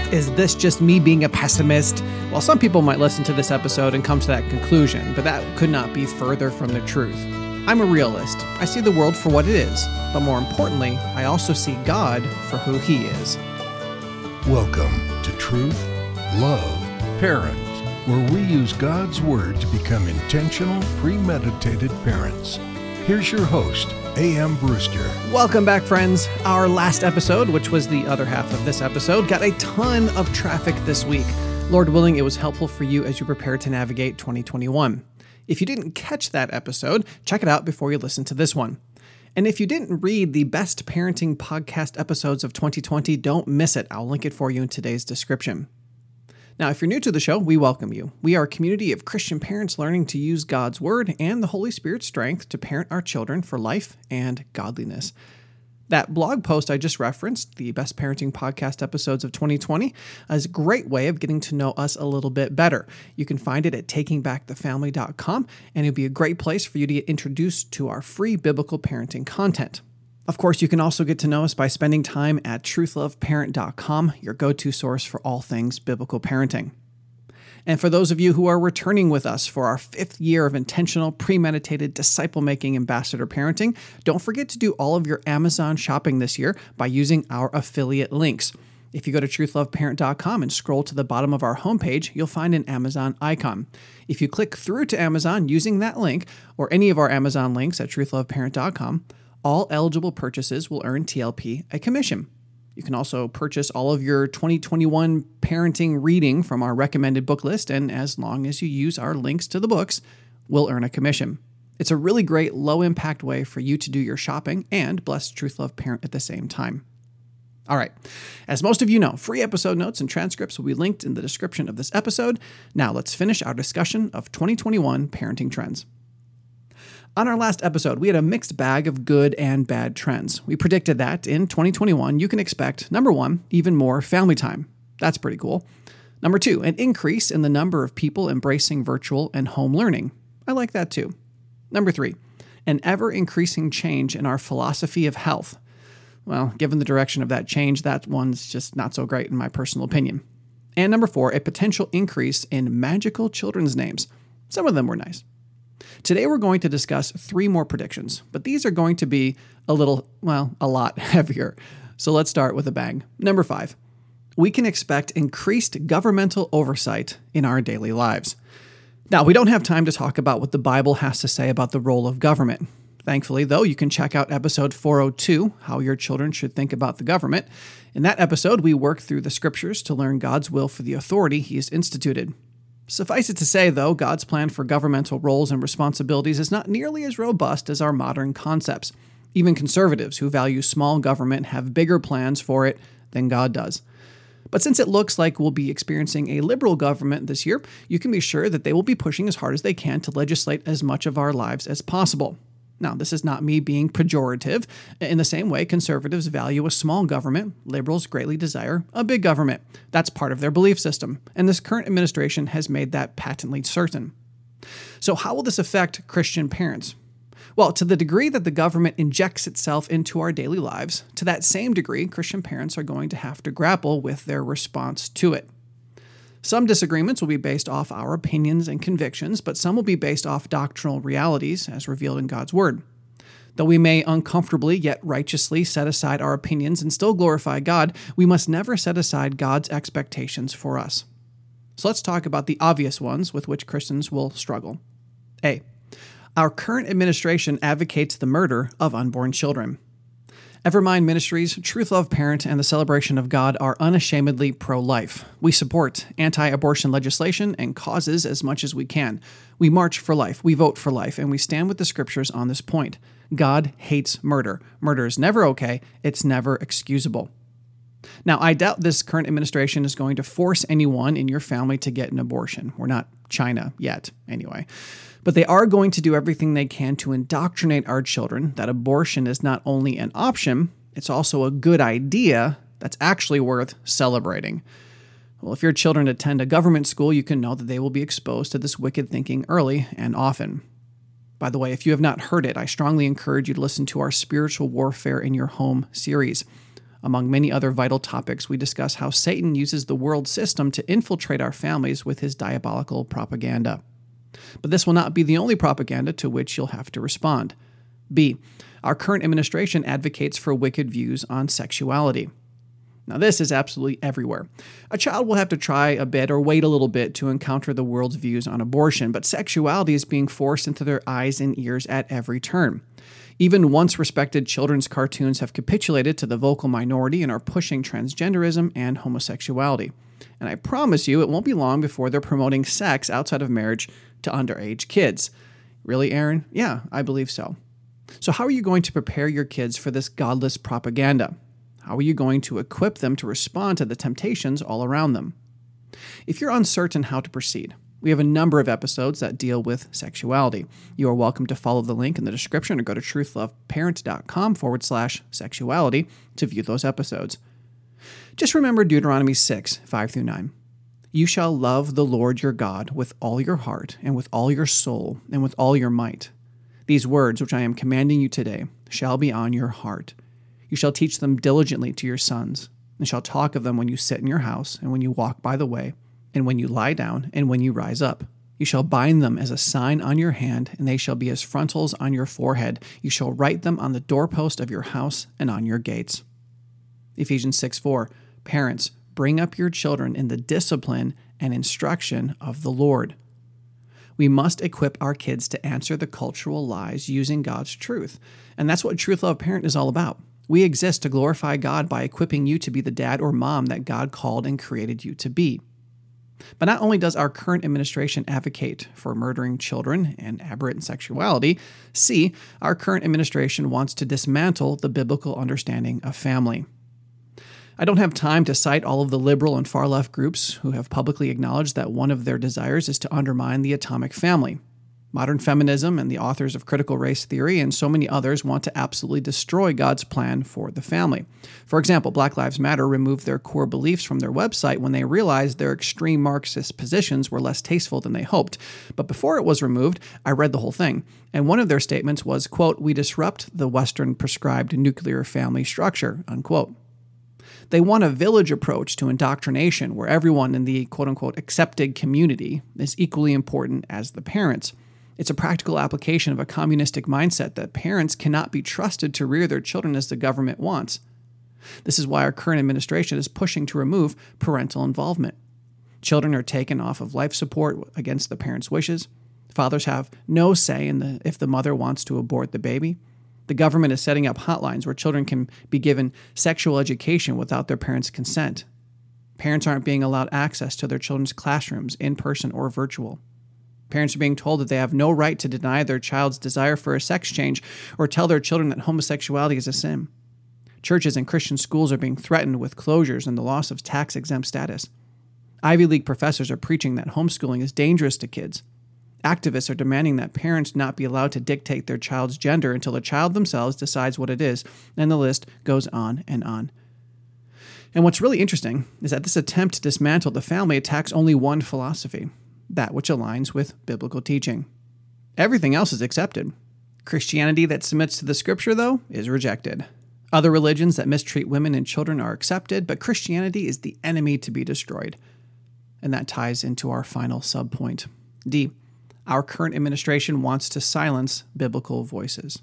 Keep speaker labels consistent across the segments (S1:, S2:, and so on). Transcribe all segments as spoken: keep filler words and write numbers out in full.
S1: Is this just me being a pessimist? Well, some people might listen to this episode and come to that conclusion, but that could not be further from the truth. I'm a realist. I see the world for what it is, but more importantly, I also see God for who He is.
S2: Welcome to Truth, Love, Parent, where we use God's Word to become intentional, premeditated parents. Here's your host, A M Brewster.
S1: Welcome back, friends. Our last episode, which was the other half of this episode, got a ton of traffic this week. Lord willing, it was helpful for you as you prepare to navigate twenty twenty-one. If you didn't catch that episode, check it out before you listen to this one. And if you didn't read the best parenting podcast episodes of twenty twenty, don't miss it. I'll link it for you in today's description. Now, if you're new to the show, we welcome you. We are a community of Christian parents learning to use God's Word and the Holy Spirit's strength to parent our children for life and godliness. That blog post I just referenced, the best parenting podcast episodes of twenty twenty, is a great way of getting to know us a little bit better. You can find it at taking back the family dot com, and it'll be a great place for you to get introduced to our free biblical parenting content. Of course, you can also get to know us by spending time at truth love parent dot com, your go-to source for all things biblical parenting. And for those of you who are returning with us for our fifth year of intentional, premeditated, disciple-making ambassador parenting, don't forget to do all of your Amazon shopping this year by using our affiliate links. If you go to truth love parent dot com and scroll to the bottom of our homepage, you'll find an Amazon icon. If you click through to Amazon using that link, or any of our Amazon links at truth love parent dot com, all eligible purchases will earn T L P a commission. You can also purchase all of your twenty twenty-one parenting reading from our recommended book list, and as long as you use our links to the books, we'll earn a commission. It's a really great low-impact way for you to do your shopping and bless Truth Love Parent at the same time. All right, as most of you know, free episode notes and transcripts will be linked in the description of this episode. Now let's finish our discussion of twenty twenty-one parenting trends. On our last episode, we had a mixed bag of good and bad trends. We predicted that in twenty twenty-one, you can expect, number one, even more family time. That's pretty cool. Number two, an increase in the number of people embracing virtual and home learning. I like that too. Number three, an ever-increasing change in our philosophy of health. Well, given the direction of that change, that one's just not so great in my personal opinion. And number four, a potential increase in magical children's names. Some of them were nice. Today we're going to discuss three more predictions, but these are going to be a little, well, a lot heavier. So let's start with a bang. Number five, we can expect increased governmental oversight in our daily lives. Now, we don't have time to talk about what the Bible has to say about the role of government. Thankfully, though, you can check out episode four oh two, How Your Children Should Think About the Government. In that episode, we work through the scriptures to learn God's will for the authority He has instituted. Suffice it to say, though, God's plan for governmental roles and responsibilities is not nearly as robust as our modern concepts. Even conservatives who value small government have bigger plans for it than God does. But since it looks like we'll be experiencing a liberal government this year, you can be sure that they will be pushing as hard as they can to legislate as much of our lives as possible. Now, this is not me being pejorative. In the same way, conservatives value a small government, liberals greatly desire a big government. That's part of their belief system, and this current administration has made that patently certain. So how will this affect Christian parents? Well, to the degree that the government injects itself into our daily lives, to that same degree, Christian parents are going to have to grapple with their response to it. Some disagreements will be based off our opinions and convictions, but some will be based off doctrinal realities as revealed in God's Word. Though we may uncomfortably yet righteously set aside our opinions and still glorify God, we must never set aside God's expectations for us. So let's talk about the obvious ones with which Christians will struggle. A. Our current administration advocates the murder of unborn children. Evermind Ministries, Truth Love Parent, and the Celebration of God are unashamedly pro-life. We support anti-abortion legislation and causes as much as we can. We march for life, we vote for life, and we stand with the scriptures on this point. God hates murder. Murder is never okay. It's never excusable. Now, I doubt this current administration is going to force anyone in your family to get an abortion. We're not China yet, anyway. But they are going to do everything they can to indoctrinate our children that abortion is not only an option, it's also a good idea that's actually worth celebrating. Well, if your children attend a government school, you can know that they will be exposed to this wicked thinking early and often. By the way, if you have not heard it, I strongly encourage you to listen to our Spiritual Warfare in Your Home series. Among many other vital topics, we discuss how Satan uses the world system to infiltrate our families with his diabolical propaganda. But this will not be the only propaganda to which you'll have to respond. B. Our current administration advocates for wicked views on sexuality. Now, this is absolutely everywhere. A child will have to try a bit or wait a little bit to encounter the world's views on abortion, but sexuality is being forced into their eyes and ears at every turn. Even once respected children's cartoons have capitulated to the vocal minority and are pushing transgenderism and homosexuality. And I promise you, it won't be long before they're promoting sex outside of marriage to underage kids. Really, Aaron? Yeah, I believe so. So how are you going to prepare your kids for this godless propaganda? How are you going to equip them to respond to the temptations all around them? If you're uncertain how to proceed, we have a number of episodes that deal with sexuality. You are welcome to follow the link in the description or go to truthloveparent.com forward slash sexuality to view those episodes. Just remember Deuteronomy six, five through nine. You shall love the Lord your God with all your heart and with all your soul and with all your might. These words which I am commanding you today shall be on your heart. You shall teach them diligently to your sons, and shall talk of them when you sit in your house, and when you walk by the way, and when you lie down, and when you rise up. You shall bind them as a sign on your hand, and they shall be as frontals on your forehead. You shall write them on the doorpost of your house and on your gates. Ephesians six four. Parents, bring up your children in the discipline and instruction of the Lord. We must equip our kids to answer the cultural lies using God's truth. And that's what Truth Love Parent is all about. We exist to glorify God by equipping you to be the dad or mom that God called and created you to be. But not only does our current administration advocate for murdering children and aberrant sexuality, C, our current administration wants to dismantle the biblical understanding of family. I don't have time to cite all of the liberal and far-left groups who have publicly acknowledged that one of their desires is to undermine the atomic family. Modern feminism and the authors of critical race theory and so many others want to absolutely destroy God's plan for the family. For example, Black Lives Matter removed their core beliefs from their website when they realized their extreme Marxist positions were less tasteful than they hoped. But before it was removed, I read the whole thing, and one of their statements was, quote, "We disrupt the Western prescribed nuclear family structure," unquote. They want a village approach to indoctrination where everyone in the quote-unquote accepted community is equally important as the parents. It's a practical application of a communistic mindset that parents cannot be trusted to rear their children as the government wants. This is why our current administration is pushing to remove parental involvement. Children are taken off of life support against the parents' wishes. Fathers have no say in the, if the mother wants to abort the baby. The government is setting up hotlines where children can be given sexual education without their parents' consent. Parents aren't being allowed access to their children's classrooms, in person or virtual. Parents are being told that they have no right to deny their child's desire for a sex change or tell their children that homosexuality is a sin. Churches and Christian schools are being threatened with closures and the loss of tax-exempt status. Ivy League professors are preaching that homeschooling is dangerous to kids. Activists are demanding that parents not be allowed to dictate their child's gender until the child themselves decides what it is, and the list goes on and on. And what's really interesting is that this attempt to dismantle the family attacks only one philosophy, that which aligns with biblical teaching. Everything else is accepted. Christianity that submits to the scripture, though, is rejected. Other religions that mistreat women and children are accepted, but Christianity is the enemy to be destroyed. And that ties into our final subpoint. D. Our current administration wants to silence biblical voices.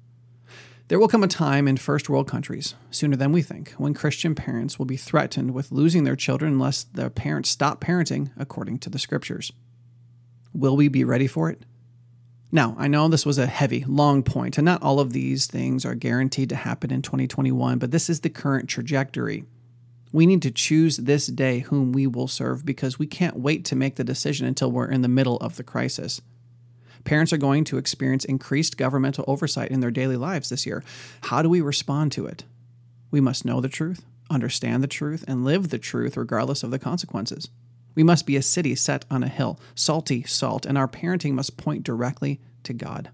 S1: There will come a time in first world countries, sooner than we think, when Christian parents will be threatened with losing their children unless their parents stop parenting according to the scriptures. Will we be ready for it? Now, I know this was a heavy, long point, and not all of these things are guaranteed to happen in twenty twenty-one, but this is the current trajectory. We need to choose this day whom we will serve because we can't wait to make the decision until we're in the middle of the crisis. Parents are going to experience increased governmental oversight in their daily lives this year. How do we respond to it? We must know the truth, understand the truth, and live the truth regardless of the consequences. We must be a city set on a hill, salty salt, and our parenting must point directly to God.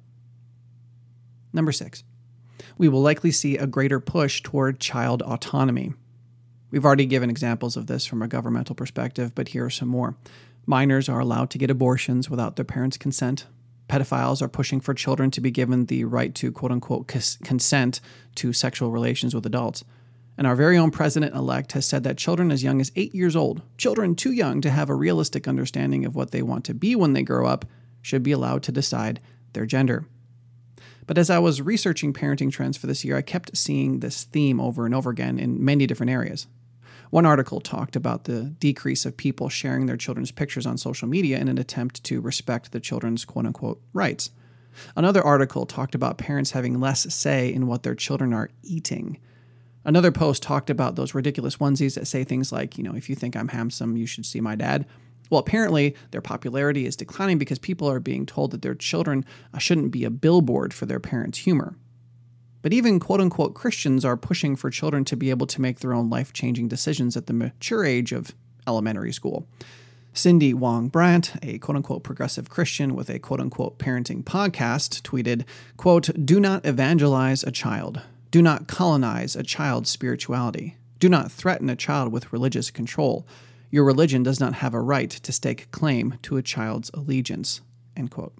S1: Number six, we will likely see a greater push toward child autonomy. We've already given examples of this from a governmental perspective, but here are some more. Minors are allowed to get abortions without their parents' consent. Pedophiles are pushing for children to be given the right to quote-unquote consent to sexual relations with adults. And our very own president-elect has said that children as young as eight years old, children too young to have a realistic understanding of what they want to be when they grow up, should be allowed to decide their gender. But as I was researching parenting trends for this year, I kept seeing this theme over and over again in many different areas. One article talked about the decrease of people sharing their children's pictures on social media in an attempt to respect the children's quote-unquote rights. Another article talked about parents having less say in what their children are eating. Another post talked about those ridiculous onesies that say things like, you know, if you think I'm handsome, you should see my dad. Well, apparently their popularity is declining because people are being told that their children shouldn't be a billboard for their parents' humor. But even quote-unquote Christians are pushing for children to be able to make their own life-changing decisions at the mature age of elementary school. Cindy Wong Brandt, a quote-unquote progressive Christian with a quote-unquote parenting podcast, tweeted, quote, "Do not evangelize a child. Do not colonize a child's spirituality. Do not threaten a child with religious control. Your religion does not have a right to stake claim to a child's allegiance," end quote.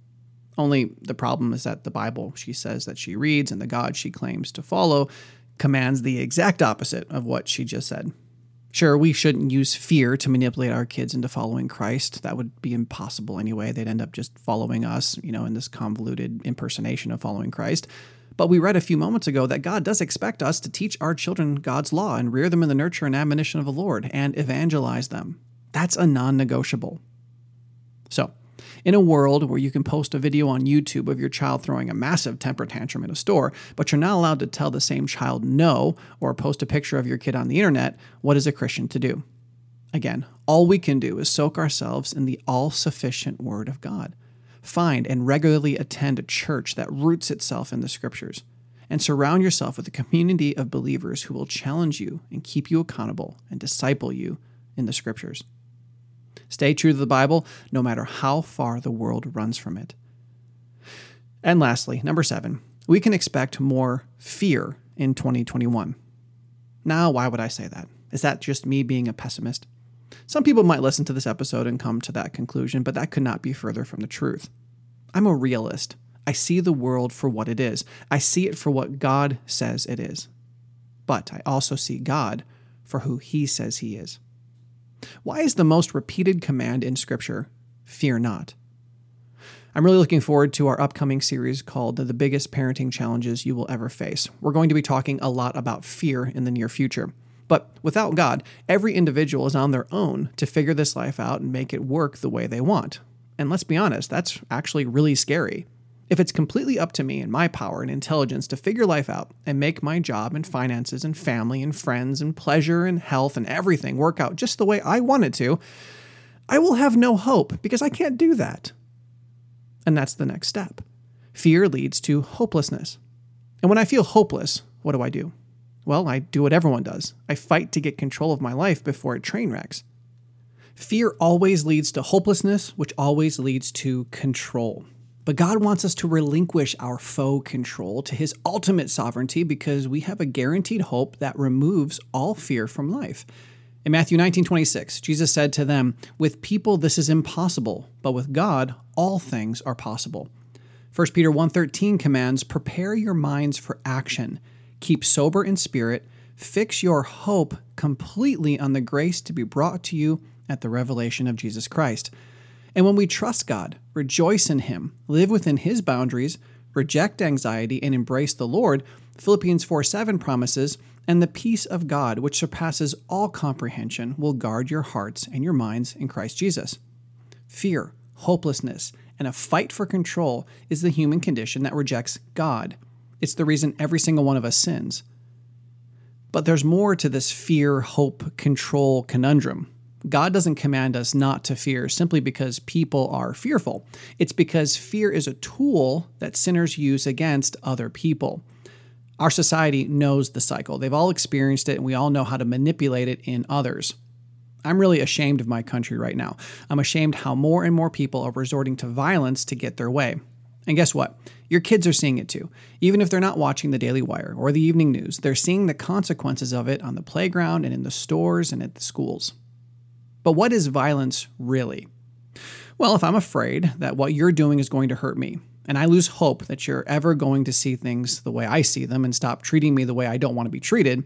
S1: Only the problem is that the Bible she says that she reads and the God she claims to follow commands the exact opposite of what she just said. Sure, we shouldn't use fear to manipulate our kids into following Christ. That would be impossible anyway. They'd end up just following us, you know, in this convoluted impersonation of following Christ. But we read a few moments ago that God does expect us to teach our children God's law and rear them in the nurture and admonition of the Lord and evangelize them. That's a non-negotiable. So, in a world where you can post a video on YouTube of your child throwing a massive temper tantrum in a store, but you're not allowed to tell the same child no or post a picture of your kid on the internet, what is a Christian to do? Again, all we can do is soak ourselves in the all-sufficient Word of God. Find and regularly attend a church that roots itself in the Scriptures, and surround yourself with a community of believers who will challenge you and keep you accountable and disciple you in the Scriptures. Stay true to the Bible, no matter how far the world runs from it. And lastly, number seven, we can expect more fear in twenty twenty-one. Now, why would I say that? Is that just me being a pessimist? Some people might listen to this episode and come to that conclusion, but that could not be further from the truth. I'm a realist. I see the world for what it is. I see it for what God says it is. But I also see God for who He says He is. Why is the most repeated command in Scripture, fear not? I'm really looking forward to our upcoming series called The Biggest Parenting Challenges You Will Ever Face. We're going to be talking a lot about fear in the near future. But without God, every individual is on their own to figure this life out and make it work the way they want. And let's be honest, that's actually really scary. If it's completely up to me and my power and intelligence to figure life out and make my job and finances and family and friends and pleasure and health and everything work out just the way I want it to, I will have no hope because I can't do that. And that's the next step. Fear leads to hopelessness. And when I feel hopeless, what do I do? Well, I do what everyone does. I fight to get control of my life before it train wrecks. Fear always leads to hopelessness, which always leads to control. But God wants us to relinquish our faux control to His ultimate sovereignty because we have a guaranteed hope that removes all fear from life. In Matthew nineteen twenty-six, Jesus said to them, "With people this is impossible, but with God all things are possible." First Peter one thirteen commands, "Prepare your minds for action. Keep sober in spirit. Fix your hope completely on the grace to be brought to you at the revelation of Jesus Christ." And when we trust God, rejoice in Him, live within His boundaries, reject anxiety, and embrace the Lord, Philippians four seven promises, "And the peace of God, which surpasses all comprehension, will guard your hearts and your minds in Christ Jesus." Fear, hopelessness, and a fight for control is the human condition that rejects God. It's the reason every single one of us sins. But there's more to this fear, hope, control conundrum. God doesn't command us not to fear simply because people are fearful. It's because fear is a tool that sinners use against other people. Our society knows the cycle. They've all experienced it, and we all know how to manipulate it in others. I'm really ashamed of my country right now. I'm ashamed how more and more people are resorting to violence to get their way. And guess what? Your kids are seeing it too. Even if they're not watching the Daily Wire or the evening news, they're seeing the consequences of it on the playground and in the stores and at the schools. But what is violence really? Well, if I'm afraid that what you're doing is going to hurt me, and I lose hope that you're ever going to see things the way I see them and stop treating me the way I don't want to be treated,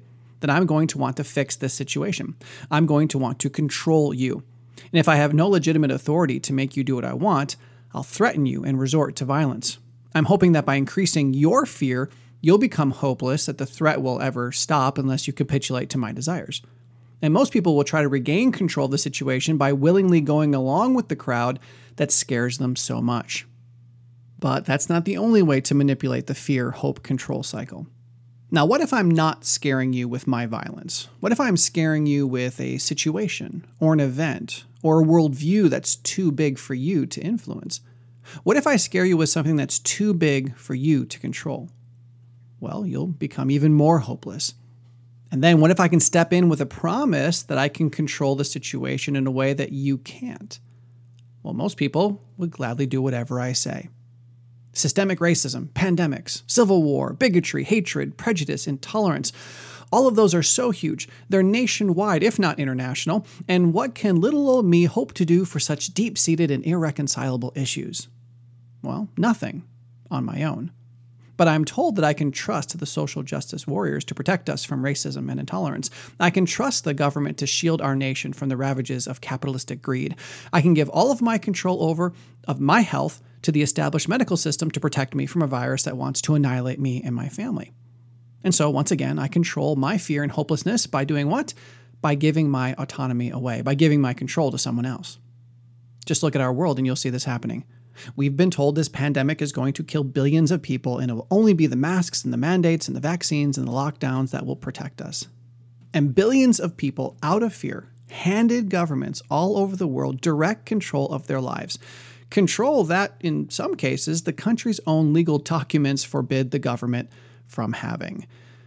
S1: then I'm going to want to fix this situation. I'm going to want to control you. And if I have no legitimate authority to make you do what I want, I'll threaten you and resort to violence. I'm hoping that by increasing your fear, you'll become hopeless that the threat will ever stop unless you capitulate to my desires. And most people will try to regain control of the situation by willingly going along with the crowd that scares them so much. But that's not the only way to manipulate the fear-hope-control cycle. Now, what if I'm not scaring you with my violence? What if I'm scaring you with a situation or an event or a worldview that's too big for you to influence? What if I scare you with something that's too big for you to control? Well, you'll become even more hopeless. And then what if I can step in with a promise that I can control the situation in a way that you can't? Well, most people would gladly do whatever I say. Systemic racism, pandemics, civil war, bigotry, hatred, prejudice, intolerance. All of those are so huge. They're nationwide, if not international. And what can little old me hope to do for such deep-seated and irreconcilable issues? Well, nothing on my own. But I'm told that I can trust the social justice warriors to protect us from racism and intolerance. I can trust the government to shield our nation from the ravages of capitalistic greed. I can give all of my control over of my health to the established medical system to protect me from a virus that wants to annihilate me and my family. And so, once again, I control my fear and hopelessness by doing what? By giving my autonomy away, by giving my control to someone else. Just look at our world and you'll see this happening. We've been told this pandemic is going to kill billions of people, and it will only be the masks and the mandates and the vaccines and the lockdowns that will protect us. And billions of people, out of fear, handed governments all over the world direct control of their lives. Control that, in some cases, the country's own legal documents forbid the government from having.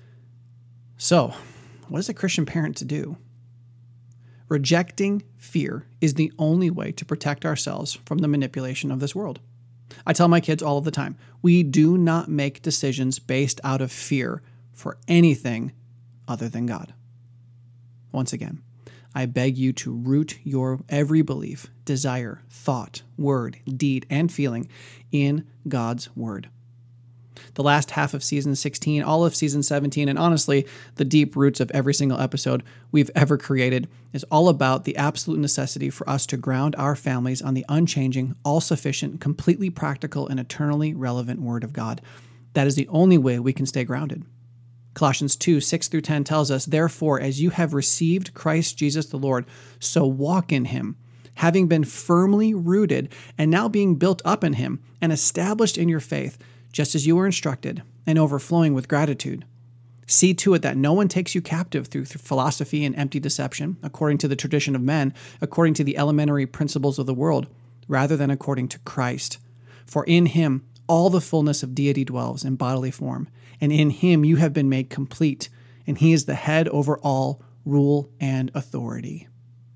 S1: So, what is a Christian parent to do? Rejecting fear is the only way to protect ourselves from the manipulation of this world. I tell my kids all of the time, we do not make decisions based out of fear for anything other than God. Once again, I beg you to root your every belief, desire, thought, word, deed, and feeling in God's word. The last half of season sixteen, all of season seventeen, and honestly, the deep roots of every single episode we've ever created is all about the absolute necessity for us to ground our families on the unchanging, all-sufficient, completely practical, and eternally relevant Word of God. That is the only way we can stay grounded. Colossians two, six through ten tells us, "Therefore, as you have received Christ Jesus the Lord, so walk in him, having been firmly rooted and now being built up in him and established in your faith, just as you were instructed, and overflowing with gratitude. See to it that no one takes you captive through philosophy and empty deception, according to the tradition of men, according to the elementary principles of the world, rather than according to Christ. For in him all the fullness of deity dwells in bodily form, and in him you have been made complete, and he is the head over all rule and authority."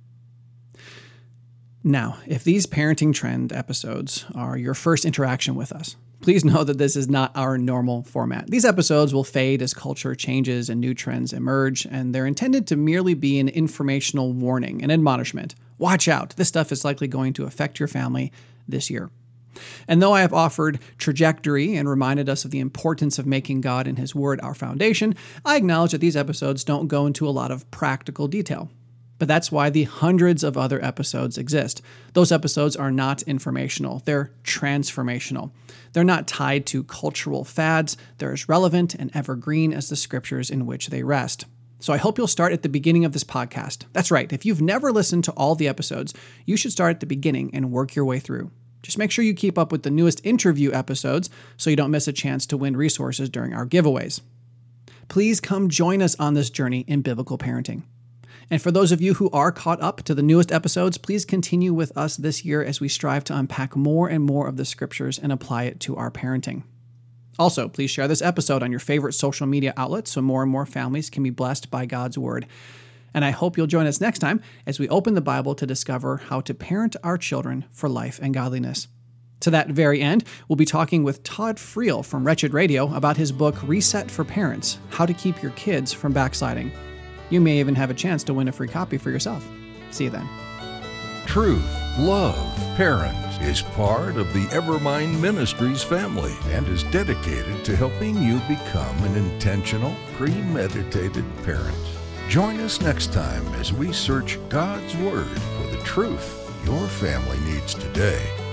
S1: Now, if these parenting trend episodes are your first interaction with us, please know that this is not our normal format. These episodes will fade as culture changes and new trends emerge, and they're intended to merely be an informational warning, an admonishment. Watch out, this stuff is likely going to affect your family this year. And though I have offered trajectory and reminded us of the importance of making God and his word our foundation, I acknowledge that these episodes don't go into a lot of practical detail. But that's why the hundreds of other episodes exist. Those episodes are not informational. They're transformational. They're not tied to cultural fads. They're as relevant and evergreen as the scriptures in which they rest. So I hope you'll start at the beginning of this podcast. That's right. If you've never listened to all the episodes, you should start at the beginning and work your way through. Just make sure you keep up with the newest interview episodes so you don't miss a chance to win resources during our giveaways. Please come join us on this journey in biblical parenting. And for those of you who are caught up to the newest episodes, please continue with us this year as we strive to unpack more and more of the scriptures and apply it to our parenting. Also, please share this episode on your favorite social media outlets so more and more families can be blessed by God's word. And I hope you'll join us next time as we open the Bible to discover how to parent our children for life and godliness. To that very end, we'll be talking with Todd Friel from Wretched Radio about his book, Reset for Parents, How to Keep Your Kids from Backsliding. You may even have a chance to win a free copy for yourself. See you then.
S2: Truth, Love, Parent is part of the Evermind Ministries family and is dedicated to helping you become an intentional, premeditated parent. Join us next time as we search God's Word for the truth your family needs today.